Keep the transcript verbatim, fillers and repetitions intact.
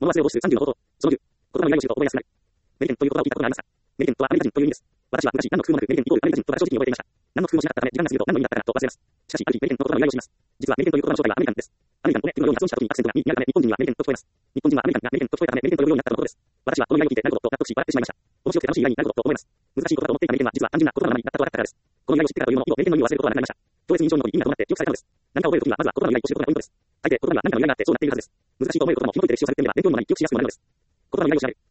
物忘れを防止するさんじゅうの方法。そのじゅう、言葉の意味を知ると覚えやすくなる。メリケンという言葉を聞いたことがありますか？メリケンとはアメリカ人という意味です。私は昔、何の工夫もなくメリケンイコールアメリカ人とが正直に覚えていました。何の工夫もしなかったため、時間が過ぎると何の意味だったかと忘れます。しかし、ある日、メリケンの言葉の意味を知ります。実はメリケンという言葉の正体はアメリカンです。アメリカンとね、のように発音した時にアクセントがにになるため、日本人にはメリケンと聞こえます。日本人はアメリカンがメリケンと聞こえたため、メリケンと呼ぶようになったとのことです。私はこの意味を聞いてなるほどと納得し、笑ってしまいました。面白くて楽しい意味になるほどと思います。難しい言葉と思っていたメリケンは、実は単純な言葉のままになったと分かったからです。この意味を知ってからというのも、以後メリケンの意味を忘れることはなくなりました。超越認証により意味が伴って記憶されたのです。何か覚えるときは、まずは言葉の意味を知ることがポイントです。大抵言葉には何かの意味があってそうなっているはずです。難しいと思えることも紐解いて歴史を探ってみれば勉強の間に記憶しやすくもなるのです。言葉の意味を調べる。